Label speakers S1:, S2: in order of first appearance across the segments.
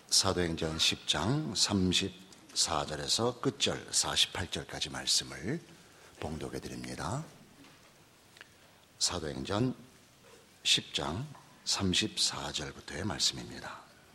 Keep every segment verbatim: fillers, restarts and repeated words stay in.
S1: 사도행전 십 장 삼십사 절에서 끝절 사십팔 절까지 말씀을 봉독해 드립니다. 사도행전 십 장 삼십사 절부터의 말씀입니다.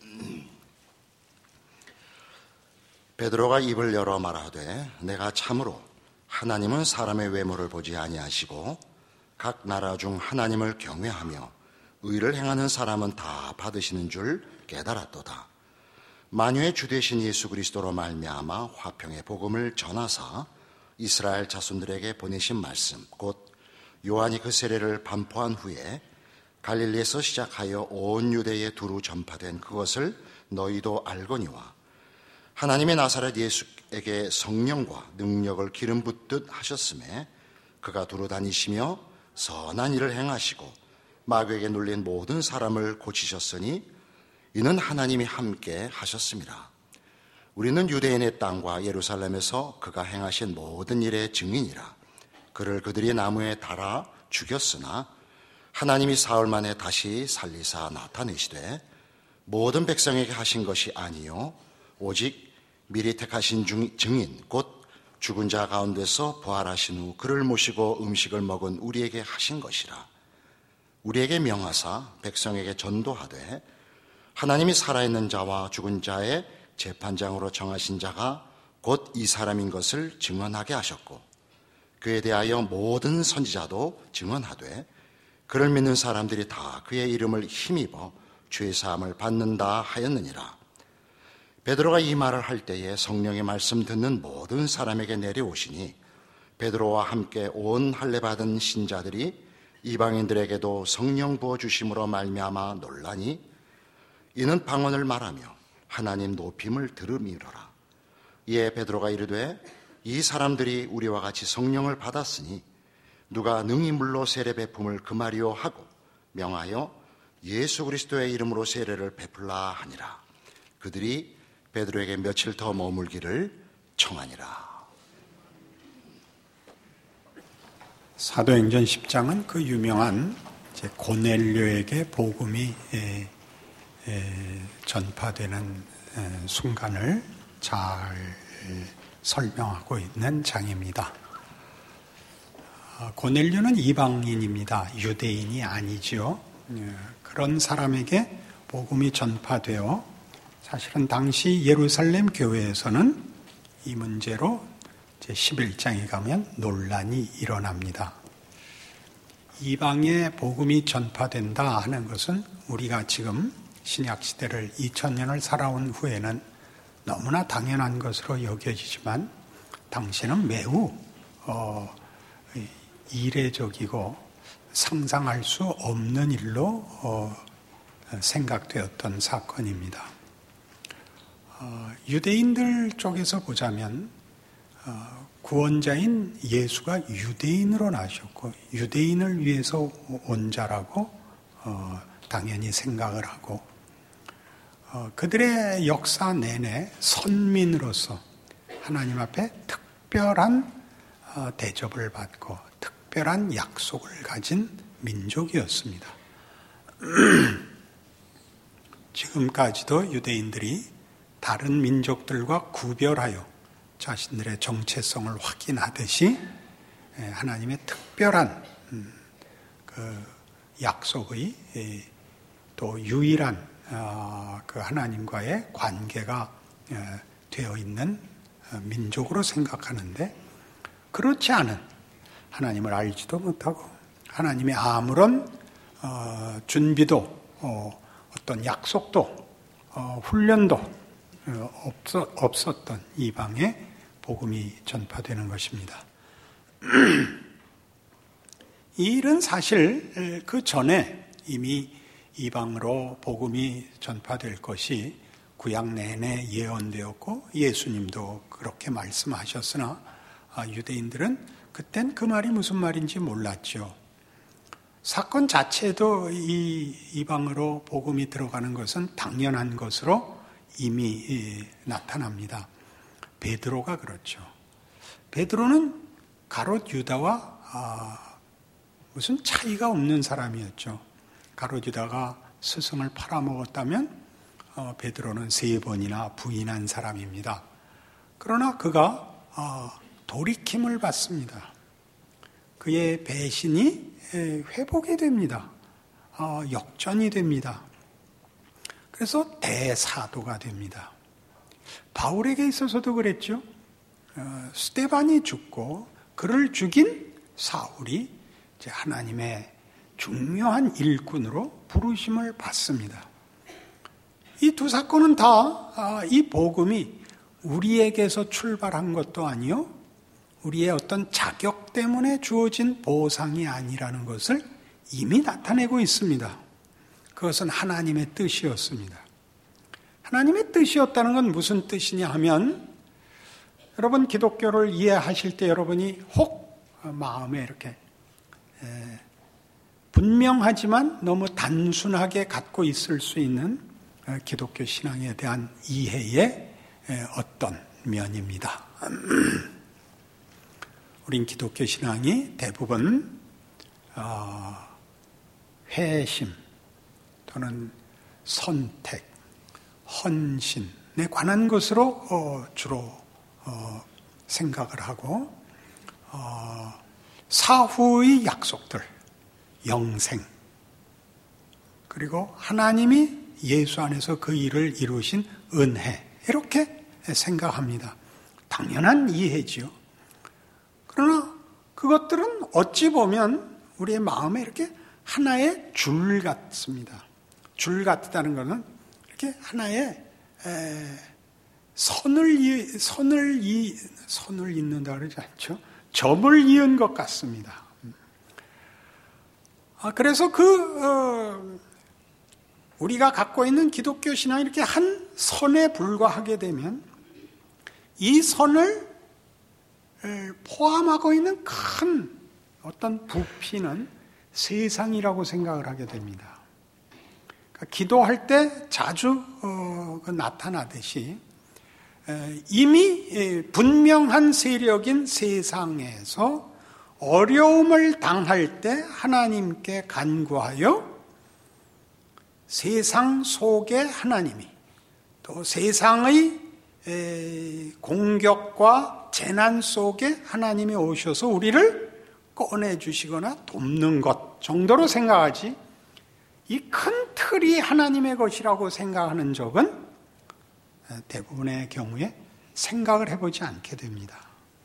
S1: 베드로가 입을 열어 말하되 내가 참으로 하나님은 사람의 외모를 보지 아니하시고 각 나라 중 하나님을 경외하며 의를 행하는 사람은 다 받으시는 줄 깨달았도다. 만유의 주 되신 예수 그리스도로 말미암아 화평의 복음을 전하사 이스라엘 자손들에게 보내신 말씀 곧 요한이 그 세례를 반포한 후에 갈릴리에서 시작하여 온 유대에 두루 전파된 그것을 너희도 알거니와 하나님의 나사렛 예수에게 성령과 능력을 기름 붓듯 하셨음에 그가 두루 다니시며 선한 일을 행하시고 마귀에게 눌린 모든 사람을 고치셨으니 이는 하나님이 함께 하셨습니다. 우리는 유대인의 땅과 예루살렘에서 그가 행하신 모든 일의 증인이라. 그를 그들이 나무에 달아 죽였으나 하나님이 사흘 만에 다시 살리사 나타내시되 모든 백성에게 하신 것이 아니요 오직 미리 택하신 증인 곧 죽은 자 가운데서 부활하신 후 그를 모시고 음식을 먹은 우리에게 하신 것이라. 우리에게 명하사 백성에게 전도하되 하나님이 살아있는 자와 죽은 자의 재판장으로 정하신 자가 곧 이 사람인 것을 증언하게 하셨고 그에 대하여 모든 선지자도 증언하되 그를 믿는 사람들이 다 그의 이름을 힘입어 죄 사함을 받는다 하였느니라. 베드로가 이 말을 할 때에 성령의 말씀 듣는 모든 사람에게 내려오시니 베드로와 함께 온 할례 받은 신자들이 이방인들에게도 성령 부어주심으로 말미암아 놀라니 이는 방언을 말하며 하나님 높임을 들음이로라. 이에 베드로가 이르되 이 사람들이 우리와 같이 성령을 받았으니 누가 능히 물로 세례 베품을 금하리요 하고 명하여 예수 그리스도의 이름으로 세례를 베풀라 하니라. 그들이 베드로에게 며칠 더 머물기를 청하니라.
S2: 사도행전 십 장은 그 유명한 이제 고넬료에게 복음이 에, 에, 전파되는 에, 순간을 잘 에, 설명하고 있는 장입니다. 어, 고넬료는 이방인입니다. 유대인이 아니죠. 에, 그런 사람에게 복음이 전파되어 사실은 당시 예루살렘 교회에서는 이 문제로 십일 장에 가면 논란이 일어납니다. 이방에 복음이 전파된다 하는 것은 우리가 지금 신약시대를 이천 년을 살아온 후에는 너무나 당연한 것으로 여겨지지만 당시는 매우 어, 이례적이고 상상할 수 없는 일로 어, 생각되었던 사건입니다. 어, 유대인들 쪽에서 보자면 어, 구원자인 예수가 유대인으로 나셨고 유대인을 위해서 온 자라고 어, 당연히 생각을 하고 어, 그들의 역사 내내 선민으로서 하나님 앞에 특별한 어, 대접을 받고 특별한 약속을 가진 민족이었습니다. 지금까지도 유대인들이 다른 민족들과 구별하여 자신들의 정체성을 확인하듯이 하나님의 특별한 그 약속의 또 유일한 그 하나님과의 관계가 되어 있는 민족으로 생각하는데 그렇지 않은 하나님을 알지도 못하고 하나님의 아무런 준비도 어떤 약속도 훈련도 없었던 이방에 복음이 전파되는 것입니다. 이 일은 사실 그 전에 이미 이방으로 복음이 전파될 것이 구약 내내 예언되었고 예수님도 그렇게 말씀하셨으나 유대인들은 그땐 그 말이 무슨 말인지 몰랐죠. 사건 자체도 이 이방으로 복음이 들어가는 것은 당연한 것으로 이미 나타납니다. 베드로가 그렇죠. 베드로는 가롯 유다와 아, 무슨 차이가 없는 사람이었죠. 가롯 유다가 스승을 팔아먹었다면 어, 베드로는 세 번이나 부인한 사람입니다. 그러나 그가 어, 돌이킴을 받습니다. 그의 배신이 회복이 됩니다. 어, 역전이 됩니다. 그래서 대사도가 됩니다. 바울에게 있어서도 그랬죠. 어, 스데반이 죽고 그를 죽인 사울이 이제 하나님의 중요한 일꾼으로 부르심을 받습니다. 이 두 사건은 다 이 복음이 우리에게서 출발한 것도 아니요, 우리의 어떤 자격 때문에 주어진 보상이 아니라는 것을 이미 나타내고 있습니다. 그것은 하나님의 뜻이었습니다. 하나님의 뜻이었다는 건 무슨 뜻이냐 하면, 여러분 기독교를 이해하실 때 여러분이 혹 마음에 이렇게 분명하지만 너무 단순하게 갖고 있을 수 있는 기독교 신앙에 대한 이해의 어떤 면입니다. 우린 기독교 신앙이 대부분 회심 또는 선택, 헌신에 관한 것으로 주로 생각을 하고, 사후의 약속들, 영생, 그리고 하나님이 예수 안에서 그 일을 이루신 은혜, 이렇게 생각합니다. 당연한 이해지요. 그러나 그것들은 어찌 보면 우리의 마음에 이렇게 하나의 줄 같습니다. 줄 같다는 것은 이렇게 하나의 에, 선을 이, 선을 이 선을 잇는다 그러지 않죠? 점을 이은 것 같습니다. 아, 그래서 그 어, 우리가 갖고 있는 기독교 신앙이 이렇게 한 선에 불과하게 되면 이 선을 포함하고 있는 큰 어떤 부피는 세상이라고 생각을 하게 됩니다. 그러니까 기도할 때 자주 어, 그 나타나듯이 에, 이미 에, 분명한 세력인 세상에서 어려움을 당할 때 하나님께 간구하여 세상 속에 하나님이, 또 세상의 에, 공격과 재난 속에 하나님이 오셔서 우리를 꺼내주시거나 돕는 것 정도로 생각하지, 이 큰 틀이 하나님의 것이라고 생각하는 적은 대부분의 경우에 생각을 해보지 않게 됩니다.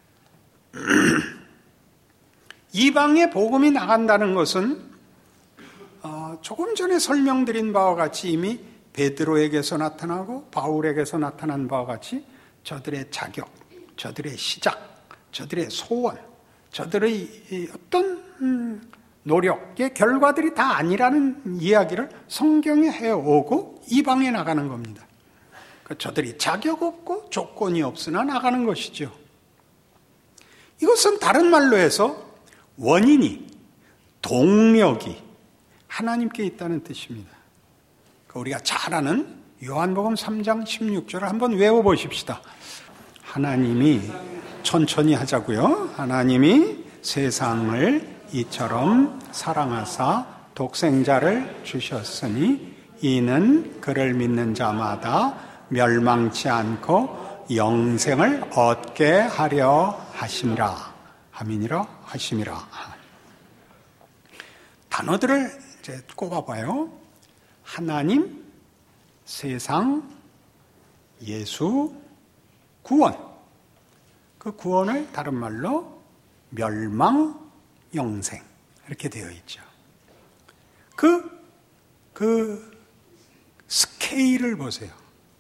S2: 이방에 복음이 나간다는 것은 어, 조금 전에 설명드린 바와 같이 이미 베드로에게서 나타나고 바울에게서 나타난 바와 같이 저들의 자격, 저들의 시작, 저들의 소원, 저들의 어떤 노력의 결과들이 다 아니라는 이야기를 성경에 해오고 이방에 나가는 겁니다. 저들이 자격 없고 조건이 없으나 나가는 것이죠. 이것은 다른 말로 해서 원인이, 동력이 하나님께 있다는 뜻입니다. 우리가 잘 아는 요한복음 삼 장 십육 절을 한번 외워보십시다. 하나님이, 천천히 하자고요. 하나님이 세상을 이처럼 사랑하사 독생자를 주셨으니 이는 그를 믿는 자마다 멸망치 않고 영생을 얻게 하려 하심이라. 아멘이라 하심이라. 단어들을 이제 꼽아봐요. 하나님, 세상, 예수, 구원. 그 구원을 다른 말로 멸망, 영생 이렇게 되어 있죠. 그, 그 스케일을 보세요.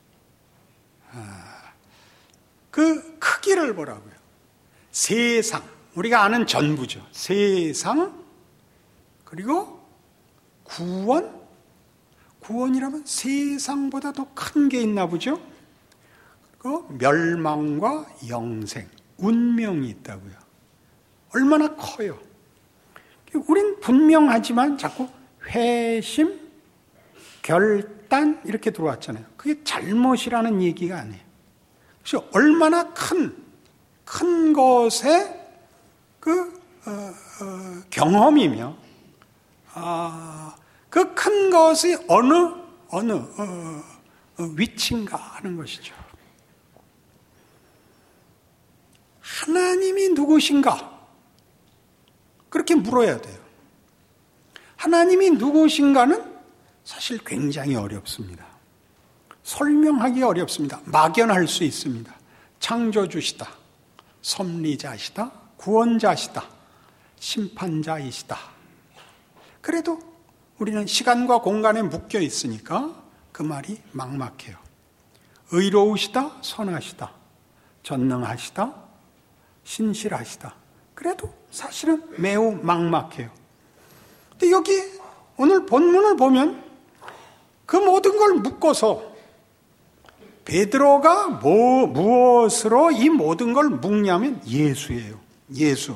S2: 아, 그 크기를 보라고요. 세상, 우리가 아는 전부죠. 세상, 그리고 구원, 구원이라면 세상보다 더 큰 게 있나 보죠. 그리고 멸망과 영생, 운명이 있다고요. 얼마나 커요. 우린 분명하지만 자꾸 회심, 결단 이렇게 들어왔잖아요. 그게 잘못이라는 얘기가 아니에요. 그래서 얼마나 큰, 큰 것의 그 어, 어, 경험이며 아, 그 큰 것이 어느 어느 어, 위치인가 하는 것이죠. 하나님이 누구신가? 그렇게 물어야 돼요. 하나님이 누구신가는 사실 굉장히 어렵습니다. 설명하기 어렵습니다. 막연할 수 있습니다. 창조주시다, 섭리자시다, 구원자시다, 심판자이시다. 그래도 우리는 시간과 공간에 묶여 있으니까 그 말이 막막해요. 의로우시다, 선하시다, 전능하시다, 신실하시다. 그래도 사실은 매우 막막해요. 근데 여기 오늘 본문을 보면 그 모든 걸 묶어서 베드로가 뭐, 무엇으로 이 모든 걸 묶냐면 예수예요. 예수.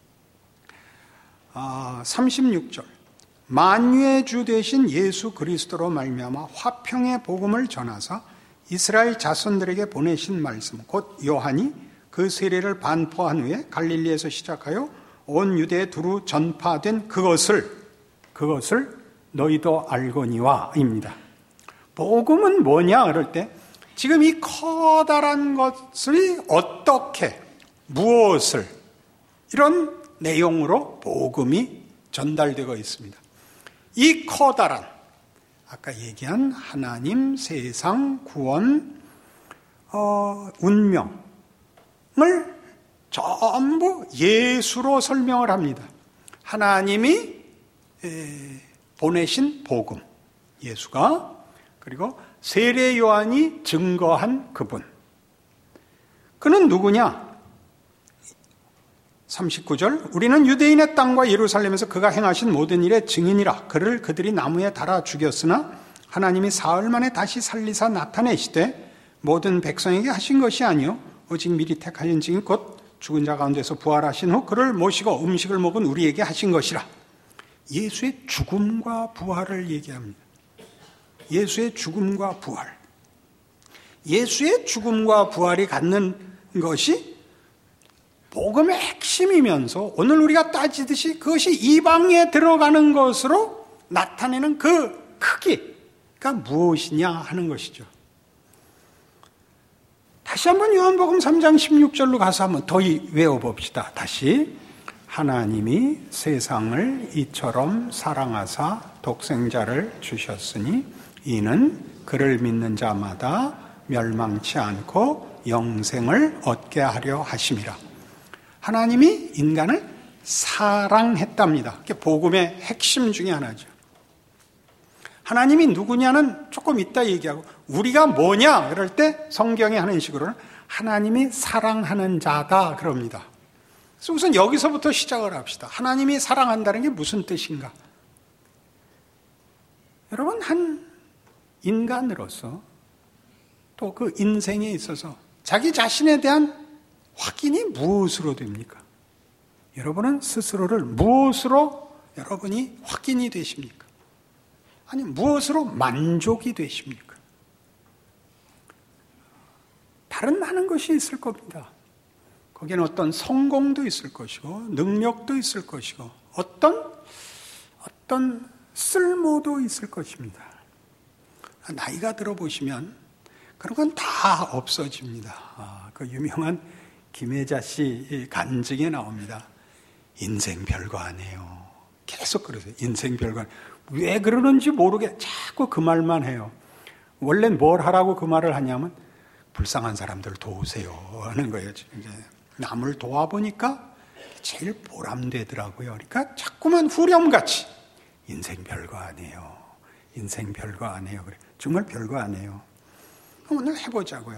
S2: 아, 삼십육 절. 만유의 주 되신 예수 그리스도로 말미암아 화평의 복음을 전하사 이스라엘 자손들에게 보내신 말씀, 곧 요한이 그 세례를 반포한 후에 갈릴리에서 시작하여 온 유대에 두루 전파된 그것을 그것을 너희도 알거니와입니다. 복음은 뭐냐 그럴 때 지금 이 커다란 것이 어떻게 무엇을 이런 내용으로 복음이 전달되고 있습니다. 이 커다란 아까 얘기한 하나님, 세상, 구원, 어, 운명을 전부 예수로 설명을 합니다. 하나님이 보내신 복음, 예수가, 그리고 세례 요한이 증거한 그분. 그는 누구냐? 삼십구 절. 우리는 유대인의 땅과 예루살렘에서 그가 행하신 모든 일의 증인이라. 그를 그들이 나무에 달아 죽였으나 하나님이 사흘 만에 다시 살리사 나타내시되 모든 백성에게 하신 것이 아니요 오직 미리 택하신 증인 곧 죽은 자 가운데서 부활하신 후 그를 모시고 음식을 먹은 우리에게 하신 것이라. 예수의 죽음과 부활을 얘기합니다. 예수의 죽음과 부활. 예수의 죽음과 부활이 갖는 것이 복음의 핵심이면서 오늘 우리가 따지듯이 그것이 이방에 들어가는 것으로 나타내는 그 크기가 무엇이냐 하는 것이죠. 다시 한번 요한복음 삼 장 십육 절로 가서 한번 더 외워봅시다. 다시. 하나님이 세상을 이처럼 사랑하사 독생자를 주셨으니 이는 그를 믿는 자마다 멸망치 않고 영생을 얻게 하려 하심이라. 하나님이 인간을 사랑했답니다. 그게 복음의 핵심 중에 하나죠. 하나님이 누구냐는 조금 이따 얘기하고 우리가 뭐냐 그럴 때 성경이 하는 식으로는 하나님이 사랑하는 자다 그럽니다. 그래서 우선 여기서부터 시작을 합시다. 하나님이 사랑한다는 게 무슨 뜻인가? 여러분, 한 인간으로서 또 그 인생에 있어서 자기 자신에 대한 확인이 무엇으로 됩니까? 여러분은 스스로를 무엇으로 여러분이 확인이 되십니까? 아니, 무엇으로 만족이 되십니까? 다른 많은 것이 있을 겁니다. 거기는 어떤 성공도 있을 것이고 능력도 있을 것이고 어떤 어떤 쓸모도 있을 것입니다. 나이가 들어보시면 그런 건 다 없어집니다. 아, 그 유명한 김혜자 씨 간증에 나옵니다. 인생 별거 아니에요. 계속 그러세요. 인생 별거 아니에요. 왜 그러는지 모르게 자꾸 그 말만 해요. 원래 뭘 하라고 그 말을 하냐면 불쌍한 사람들 도우세요 하는 거예요. 이제 남을 도와보니까 제일 보람되더라고요. 그러니까 자꾸만 후렴같이 인생 별거 아니에요. 인생 별거 아니에요. 그래. 정말 별거 아니에요. 오늘 해보자고요.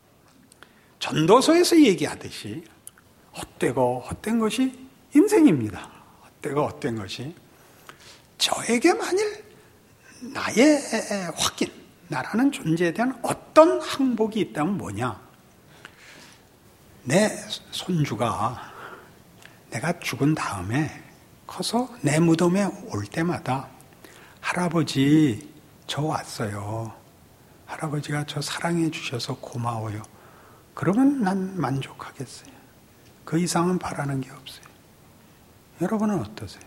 S2: 전도서에서 얘기하듯이 헛되고 헛된 것이 인생입니다. 헛되고 헛된 것이 저에게 만일 나의 확인, 나라는 존재에 대한 어떤 항복이 있다면 뭐냐? 내 손주가 내가 죽은 다음에 커서 내 무덤에 올 때마다 할아버지 저 왔어요. 할아버지가 저 사랑해 주셔서 고마워요. 그러면 난 만족하겠어요. 그 이상은 바라는 게 없어요. 여러분은 어떠세요?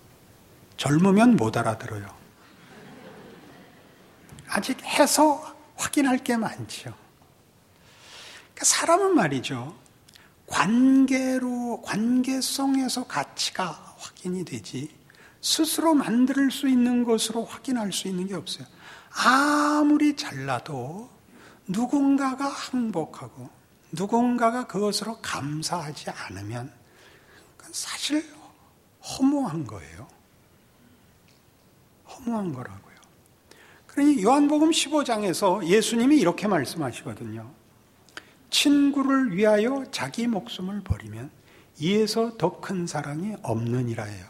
S2: 젊으면 못 알아들어요. 아직 해서 확인할 게 많죠. 그러니까 사람은 말이죠. 관계로, 관계성에서 가치가 확인이 되지 스스로 만들 수 있는 것으로 확인할 수 있는 게 없어요. 아무리 잘나도 누군가가 행복하고 누군가가 그것으로 감사하지 않으면 그건 사실 허무한 거예요. 허무한 거라고요. 그러니 요한복음 십오 장에서 예수님이 이렇게 말씀하시거든요. 친구를 위하여 자기 목숨을 버리면 이에서 더 큰 사랑이 없느니라 해요.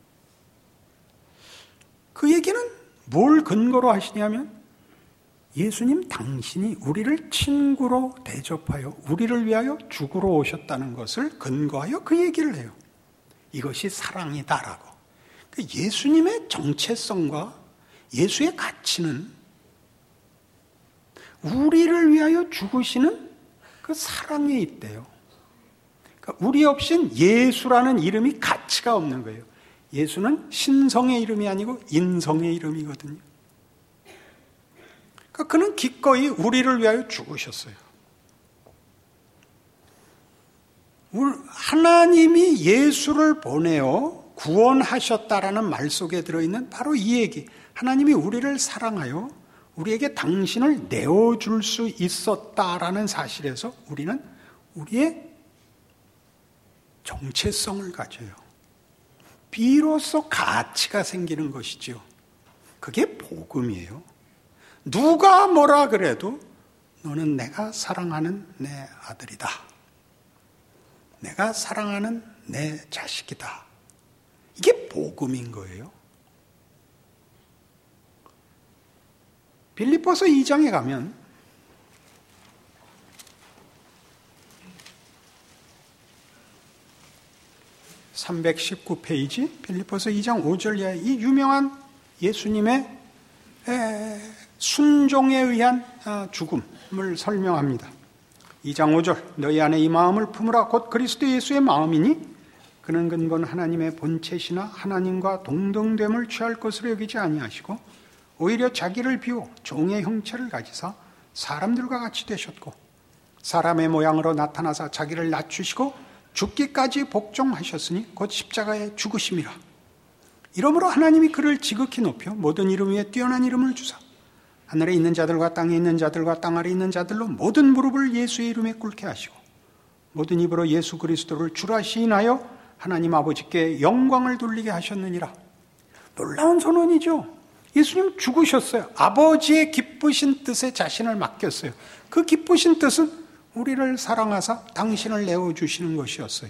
S2: 그 얘기는 뭘 근거로 하시냐면 예수님 당신이 우리를 친구로 대접하여 우리를 위하여 죽으러 오셨다는 것을 근거하여 그 얘기를 해요. 이것이 사랑이다라고. 예수님의 정체성과 예수의 가치는 우리를 위하여 죽으시는 그 사랑에 있대요. 그러니까 우리 없인 예수라는 이름이 가치가 없는 거예요. 예수는 신성의 이름이 아니고 인성의 이름이거든요. 그러니까 그는 기꺼이 우리를 위하여 죽으셨어요. 하나님이 예수를 보내어 구원하셨다라는 말 속에 들어있는 바로 이 얘기. 하나님이 우리를 사랑하여 우리에게 당신을 내어줄 수 있었다라는 사실에서 우리는 우리의 정체성을 가져요. 비로소 가치가 생기는 것이죠. 그게 복음이에요. 누가 뭐라 그래도 너는 내가 사랑하는 내 아들이다. 내가 사랑하는 내 자식이다. 이게 복음인 거예요. 빌립보서 이 장에 가면 삼백십구 페이지 빌립보서 이 장 오 절 이하의 이 유명한 예수님의 순종에 의한 죽음을 설명합니다. 이 장 오 절 너희 안에 이 마음을 품으라 곧 그리스도 예수의 마음이니 그는 근본 하나님의 본체시나 하나님과 동등됨을 취할 것으로 여기지 아니하시고 오히려 자기를 비워 종의 형체를 가지사 사람들과 같이 되셨고 사람의 모양으로 나타나사 자기를 낮추시고 죽기까지 복종하셨으니 곧 십자가에 죽으심이라. 이러므로 하나님이 그를 지극히 높여 모든 이름 위에 뛰어난 이름을 주사 하늘에 있는 자들과 땅에 있는 자들과 땅 아래 있는 자들로 모든 무릎을 예수의 이름에 꿇게 하시고 모든 입으로 예수 그리스도를 주라 시인하여 하나님 아버지께 영광을 돌리게 하셨느니라. 놀라운 선언이죠. 예수님 죽으셨어요. 아버지의 기쁘신 뜻에 자신을 맡겼어요. 그 기쁘신 뜻은 우리를 사랑하사 당신을 내어주시는 것이었어요.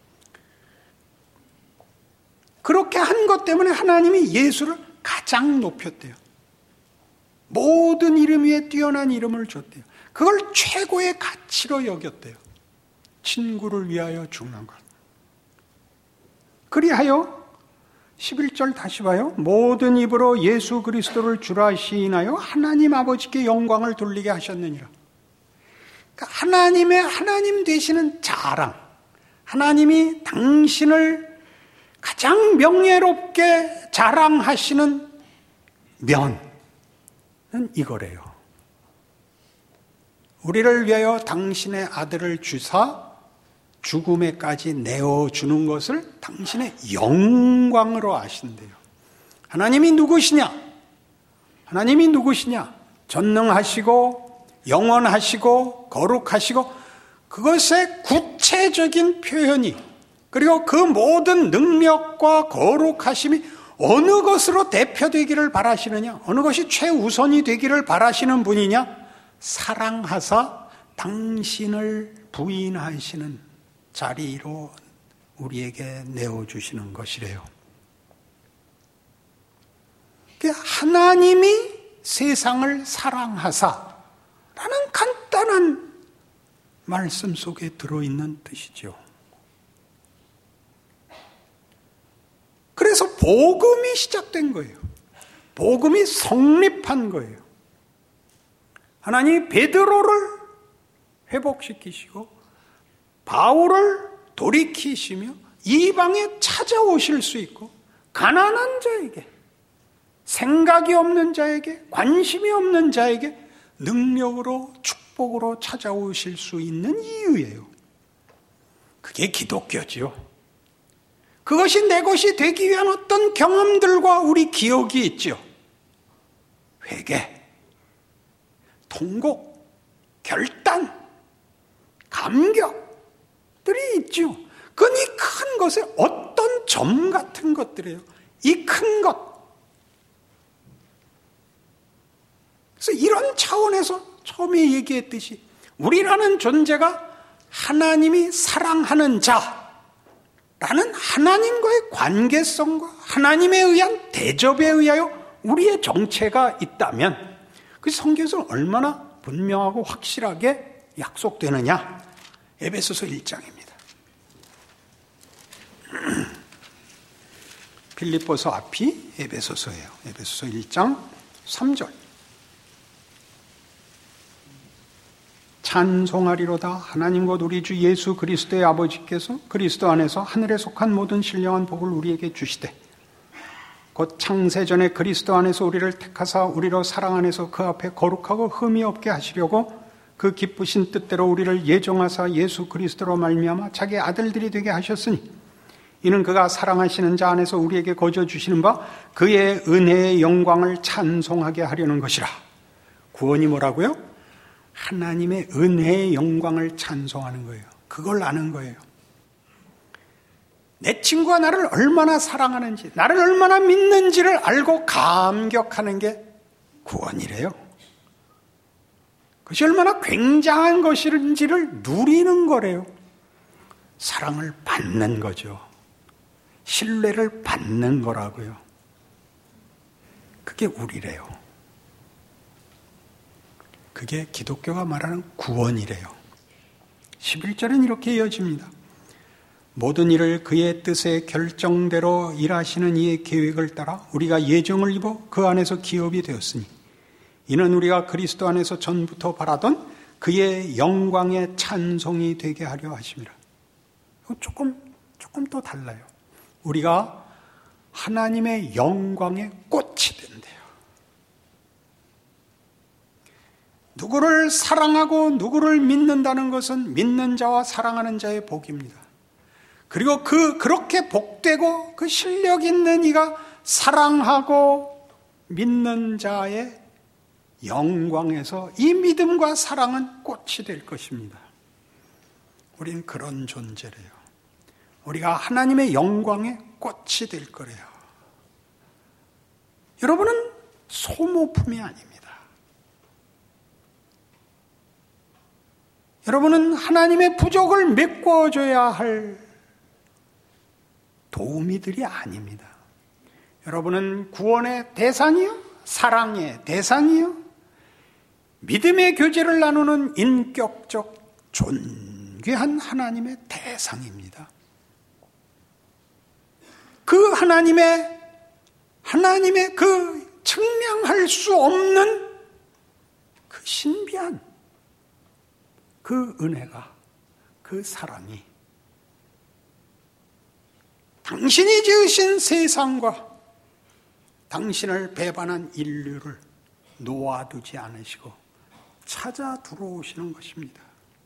S2: 그렇게 한 것 때문에 하나님이 예수를 가장 높였대요. 모든 이름 위에 뛰어난 이름을 줬대요. 그걸 최고의 가치로 여겼대요. 친구를 위하여 죽는 것. 그리하여 십일 절 다시 봐요. 모든 입으로 예수 그리스도를 주라 시인하여 하나님 아버지께 영광을 돌리게 하셨느니라. 그러니까 하나님의 하나님 되시는 자랑, 하나님이 당신을 가장 명예롭게 자랑하시는 면은 이거래요. 우리를 위하여 당신의 아들을 주사 죽음에까지 내어주는 것을 당신의 영광으로 아신대요. 하나님이 누구시냐? 하나님이 누구시냐? 전능하시고 영원하시고 거룩하시고 그것의 구체적인 표현이 그리고 그 모든 능력과 거룩하심이 어느 것으로 대표되기를 바라시느냐? 어느 것이 최우선이 되기를 바라시는 분이냐? 사랑하사 당신을 부인하시는 자리로 우리에게 내어주시는 것이래요. 하나님이 세상을 사랑하사 라는 간단한 말씀 속에 들어있는 뜻이죠. 그래서 복음이 시작된 거예요. 복음이 성립한 거예요. 하나님이 베드로를 회복시키시고 바울을 돌이키시며 이방에 찾아오실 수 있고 가난한 자에게 생각이 없는 자에게 관심이 없는 자에게 능력으로 축복으로 찾아오실 수 있는 이유예요. 그게 기독교지요. 그것이 내 것이 되기 위한 어떤 경험들과 우리 기억이 있죠. 회개, 통곡, 결단, 감격들이 있죠. 그건 이 큰 것의 어떤 점 같은 것들이에요. 이 큰 것. 그래서 이런 차원에서 처음에 얘기했듯이 우리라는 존재가 하나님이 사랑하는 자라는 하나님과의 관계성과 하나님에 의한 대접에 의하여 우리의 정체가 있다면 그 성경에서 얼마나 분명하고 확실하게 약속되느냐. 에베소서 일 장입니다. 빌립보서 앞이 에베소서예요. 에베소서 일 장 삼 절. 찬송하리로다 하나님 곧 우리 주 예수 그리스도의 아버지께서 그리스도 안에서 하늘에 속한 모든 신령한 복을 우리에게 주시되 곧 창세전에 그리스도 안에서 우리를 택하사 우리로 사랑 안에서 그 앞에 거룩하고 흠이 없게 하시려고 그 기쁘신 뜻대로 우리를 예정하사 예수 그리스도로 말미암아 자기 아들들이 되게 하셨으니 이는 그가 사랑하시는 자 안에서 우리에게 거저 주시는 바 그의 은혜의 영광을 찬송하게 하려는 것이라. 구원이 뭐라고요? 하나님의 은혜의 영광을 찬송하는 거예요. 그걸 아는 거예요. 내 친구가 나를 얼마나 사랑하는지, 나를 얼마나 믿는지를 알고 감격하는 게 구원이래요. 그것이 얼마나 굉장한 것인지를 누리는 거래요. 사랑을 받는 거죠. 신뢰를 받는 거라고요. 그게 우리래요. 그게 기독교가 말하는 구원이래요. 십일 절은 이렇게 이어집니다. 모든 일을 그의 뜻의 결정대로 일하시는 이의 계획을 따라 우리가 예정을 입어 그 안에서 기업이 되었으니 이는 우리가 그리스도 안에서 전부터 바라던 그의 영광의 찬송이 되게 하려 하심이라. 조금 조금 또 달라요. 우리가 하나님의 영광의 꽃이 된대요. 누구를 사랑하고 누구를 믿는다는 것은 믿는 자와 사랑하는 자의 복입니다. 그리고 그 그렇게 복되고 그 실력 있는 이가 사랑하고 믿는 자의 영광에서 이 믿음과 사랑은 꽃이 될 것입니다. 우린 그런 존재래요. 우리가 하나님의 영광의 꽃이 될 거래요. 여러분은 소모품이 아닙니다. 여러분은 하나님의 부족을 메꿔줘야 할 도우미들이 아닙니다. 여러분은 구원의 대상이요, 사랑의 대상이요, 믿음의 교제를 나누는 인격적 존귀한 하나님의 대상입니다. 그 하나님의 하나님의 그 측량할 수 없는 그 신비한 그 은혜가, 그 사랑이 당신이 지으신 세상과 당신을 배반한 인류를 놓아두지 않으시고 찾아 들어오시는 것입니다.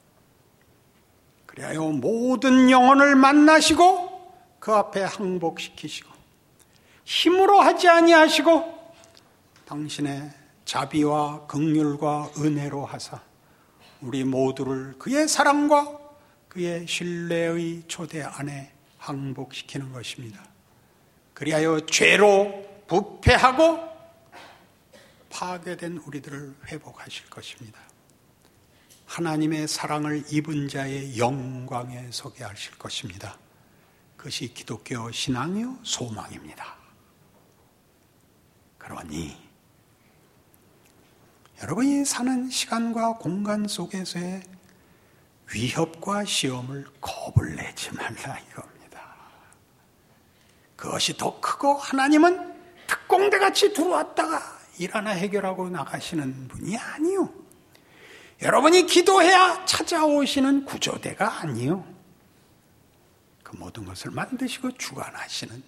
S2: 그리하여 모든 영혼을 만나시고 그 앞에 항복시키시고 힘으로 하지 아니하시고 당신의 자비와 긍휼과 은혜로 하사 우리 모두를 그의 사랑과 그의 신뢰의 초대 안에 항복시키는 것입니다. 그리하여 죄로 부패하고 파괴된 우리들을 회복하실 것입니다. 하나님의 사랑을 입은 자의 영광에 서게 하실 것입니다. 그것이 기독교 신앙이요 소망입니다. 그러니 여러분이 사는 시간과 공간 속에서의 위협과 시험을 겁을 내지 말라 이겁니다. 그것이 더 크고 하나님은 특공대같이 들어왔다가 일 하나 해결하고 나가시는 분이 아니요. 여러분이 기도해야 찾아오시는 구조대가 아니요. 그 모든 것을 만드시고 주관하시는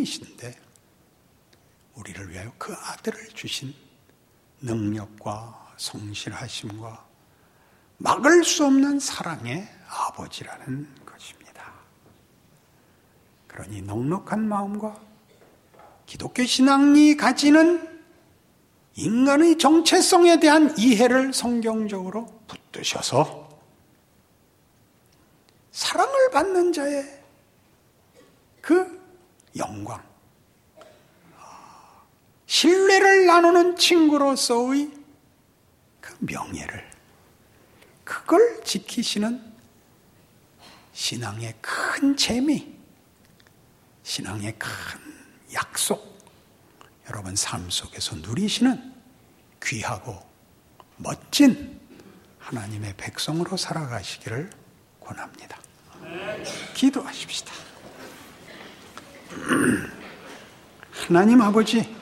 S2: 주인이신데 우리를 위하여 그 아들을 주신 능력과 성실하심과 막을 수 없는 사랑의 아버지라는 것입니다. 그러니 넉넉한 마음과 기독교 신앙이 가지는 인간의 정체성에 대한 이해를 성경적으로 붙드셔서 사랑을 받는 자의 그 영광, 신뢰를 나누는 친구로서의 그 명예를, 그걸 지키시는 신앙의 큰 재미, 신앙의 큰 약속, 여러분 삶 속에서 누리시는 귀하고 멋진 하나님의 백성으로 살아가시기를 권합니다. 기도하십시다. 하나님 아버지,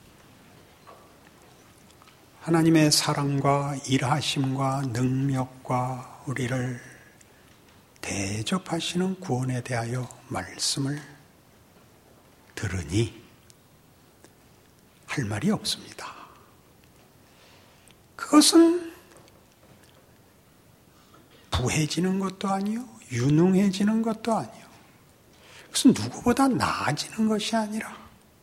S2: 하나님의 사랑과 일하심과 능력과 우리를 대접하시는 구원에 대하여 말씀을 들으니 할 말이 없습니다. 그것은 부해지는 것도 아니요, 유능해지는 것도 아니요, 그것은 누구보다 나아지는 것이 아니라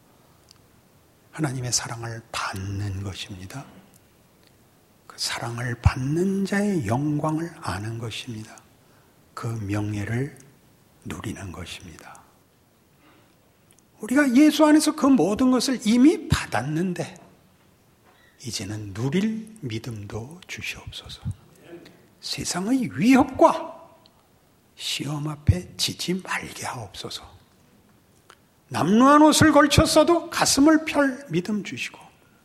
S2: 하나님의 사랑을 받는 것입니다. 그 사랑을 받는 자의 영광을 아는 것입니다. 그 명예를 누리는 것입니다. 우리가 예수 안에서 그 모든 것을 이미 받았는데 이제는 누릴 믿음도 주시옵소서. 세상의 위협과 시험 앞에 지지 말게 하옵소서. 남루한 옷을 걸쳤어도 가슴을 펼 믿음 주시고,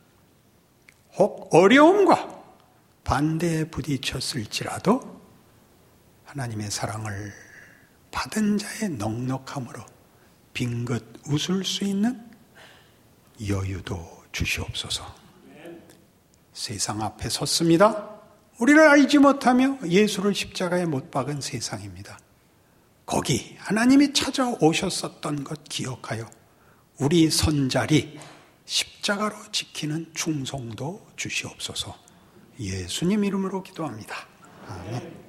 S2: 혹 어려움과 반대에 부딪혔을지라도 하나님의 사랑을 받은 자의 넉넉함으로 빙긋 웃을 수 있는 여유도 주시옵소서. 세상 앞에 섰습니다. 우리를 알지 못하며 예수를 십자가에 못 박은 세상입니다. 거기 하나님이 찾아오셨었던 것 기억하여 우리 선자리 십자가로 지키는 충성도 주시옵소서. 예수님 이름으로 기도합니다. 아멘.